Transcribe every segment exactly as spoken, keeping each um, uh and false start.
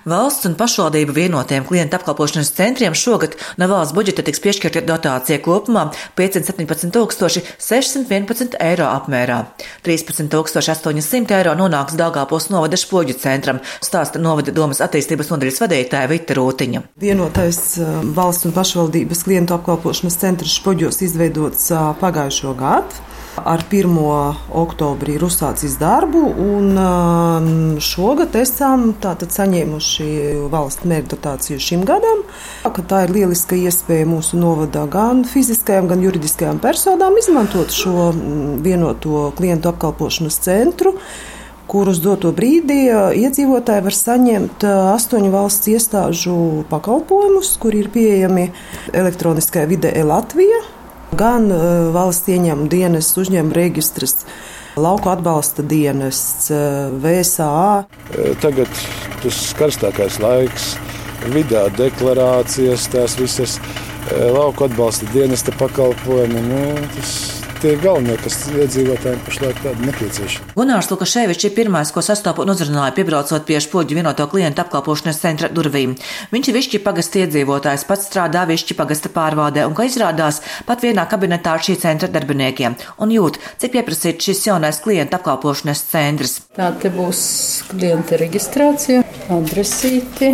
Valsts un pašvaldību vienotiem klientu apkalpošanas centriem šogad no valsts budžeta tiks piešķirta dotācija kopumā piecsimt septiņpadsmit tūkstoši sešsimt vienpadsmit eiro apmērā. trīspadsmit tūkstoši astoņi simti eiro nonāks Daugavpils novada Špoģu centram, stāsta novada domas attīstības nodaļas vadītāja Vita Rūtiņa. Vienotais valsts un pašvaldības klientu apkalpošanas centrs Špoģos izveidots pagājušo gadu. Ar pirmo oktobrī ir uzsācis darbu, un šogad esam tātad saņēmuši valsts mērķdotāciju šim gadam. Tā ir lieliska iespēja mūsu novadā gan fiziskajām, gan juridiskajām personām izmantot šo vienoto klientu apkalpošanas centru, kur uz doto brīdi iedzīvotāji var saņemt astoņu valsts iestāžu pakalpojumus, kur ir pieejami elektroniskajā vidē e-Latvija, gan valsts ieņēmuma dienests, uzņēmuma registrs, lauku atbalsta dienests, V S A. Tagad tas karstākais laiks, vidā deklarācijas, tās visas lauku atbalsta dienesta pakalpojumi. Nu, tas tie ir galvenie, kas iedzīvotājiem pašlaik tādi nepieciešami. Gunārs Lukaševičs ir pirmais, ko sastopa un uzrunāja, piebraucot pie Špoģu vienoto klientu apkalpošanas centra durvīm. Viņš ir Višķi pagasta iedzīvotājs, pats strādā Višķi pagasta pārvaldē un, kā izrādās, pat vienā kabinetā ar šī centra darbiniekiem un jūt, cik pieprasīts šis jaunais klientu apkalpošanas centrs. Tā te būs klienta reģistrācija, adresīti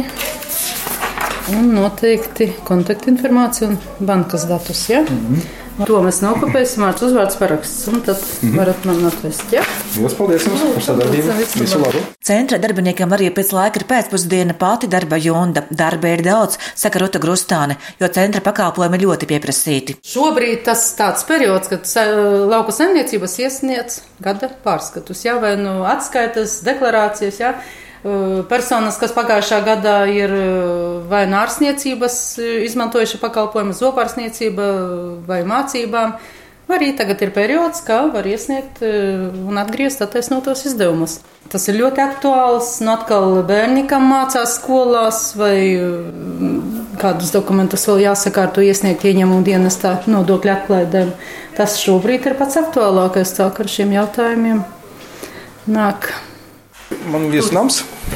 un noteikti kontaktinformācija un bankas datus, ja? Mm-hmm. To mēs nokopēsim, vārds uzvārds paraksts, un tad mm-hmm. varat man atvest, ja? Lielas paldies jums par sadarbību. Visu labu. Centra darbiniekiem arī pēc laika ir pēcpusdiena pati darba junda. Darba ir daudz, saka Ruta Grustāne, jo centra pakalpojumi ļoti pieprasīti. Šobrīd tas tāds periods, kad lauku saimniecības iesniedz gada pārskatus, ja? Vai nu atskaitas, deklarācijas, ja? Personas, kas pagājušā gadā ir vai ārstniecības izmantojuši pakalpojumu, zobārstniecība vai mācībām, arī tagad ir periods, kā var iesniegt un atgriezt attaisnotos izdevumus. Tas ir ļoti aktuāls, un atkal bērni, kam mācās skolās, vai kādus dokumentus vēl jāsakārto iesniegt ieņēmumu dienestā nodokļu atklaidēm. Tas šobrīd ir pats aktuālākais, tā kā ar šiem jautājumiem nāk. Man viesnams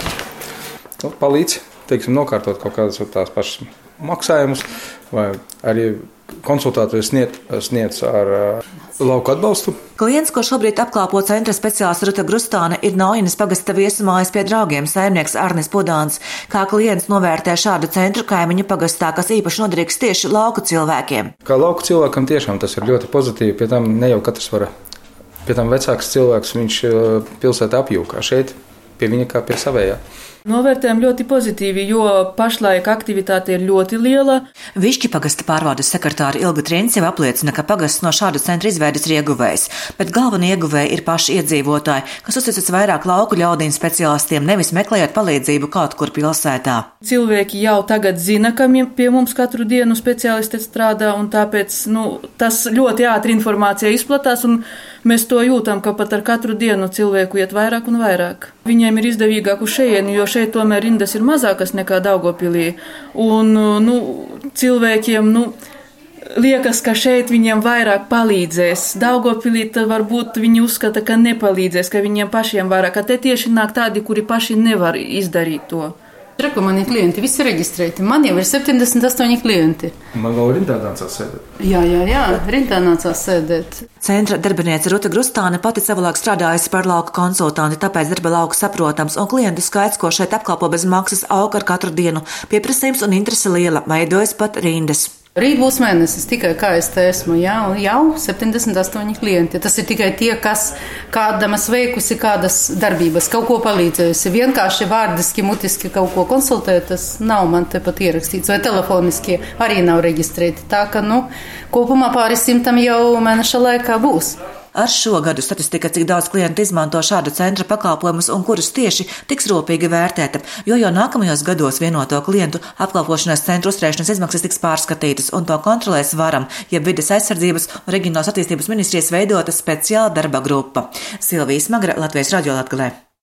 palīdz, teiksim, nokārtot kaut kādas tās pašas maksājumus, vai arī konsultācijas sniedz, sniedz ar uh, lauku atbalstu. Klients, ko šobrīd apkalpo centra speciālists Ruta Grustāne, ir Naujinas pagasta viesmājas pie draugiem saimnieks Arnis Pudāns. Kā klients novērtē šādu centru kaimiņu pagastā, kas īpaši noderīgs tieši lauku cilvēkiem? Kā lauku cilvēkam tiešām tas ir ļoti pozitīvi, pie tam ne jau katrs var, pie tam vecāks cilvēks, viņš pilsētā apjūkā šeit. Pie viņa kā pie savējā. Novērtējam ļoti pozitīvi, jo pašlaik aktivitāte ir ļoti liela. Višķi pagasta pārvaldes sekretāra Ilga Trins jau apliecina, ka pagasts no šāda centra izveidas ir ieguvējs, bet galvenie ieguvēji ir paši iedzīvotāji, kas uzticas vairāk lauku ļaudīm speciālistiem, nevis meklējot palīdzību kaut kur pilsētā. Cilvēki jau tagad zina, ka pie mums katru dienu speciālisti strādā, un tāpēc nu, tas ļoti ātri informācija izplatās, un mēs to jūtam, ka pat ar katru dienu cilvēku iet vairāk un vairāk. Viņiem ir izdevīgāk uz šejieni, jo šeit tomēr rindas ir mazākas nekā Daugavpilī. Un nu, cilvēkiem nu, liekas, ka šeit viņiem vairāk palīdzēs. Daugavpilī tad varbūt viņi uzskata, ka nepalīdzēs, ka viņiem pašiem vairāk. Ka te tieši nāk tādi, kuri paši nevar izdarīt to. Reku, mani klienti visi reģistrēti. Man jau ir septiņdesmit astoņi klienti. Man vēl rindā nācās sēdēt. Jā, jā, jā, rindā nācās sēdēt. Centra darbiniece Ruta Grustāne pati savulaik strādājusi par lauku konsultanti, tāpēc darba lauku saprotams, un klientu skaits, ko šeit apkalpo bez maksas, aug ar katru dienu. Pieprasījums un interese liela, veidojas pat rindas. Rīt būs mēnesis, tikai kā es te esmu, jā, un jau septiņdesmit astoņi klienti. Tas ir tikai tie, kas kādam es veikusi kādas darbības, kaut ko palīdzējusi. Vienkārši vārdiski, mutiski kaut ko konsultēt, tas nav man te pat ierakstīts, vai telefoniski arī nav reģistrēti. Tā ka, nu, kopumā pāri simtam jau mēneša laikā būs. Ar šo gadu statistika, cik daudz klientu izmanto šādu centra pakalpojumus un kurus tieši tiks rūpīgi vērtēta, jo jau nākamajos gados vienoto klientu apkalpošanas centru uzturēšanas izmaksas tiks pārskatītas un to kontrolēs varam, ja vides aizsardzības un reģionālās attīstības ministrijas veidota speciāla darba grupa. Silvija Smagra, Latvijas radio Latgalē.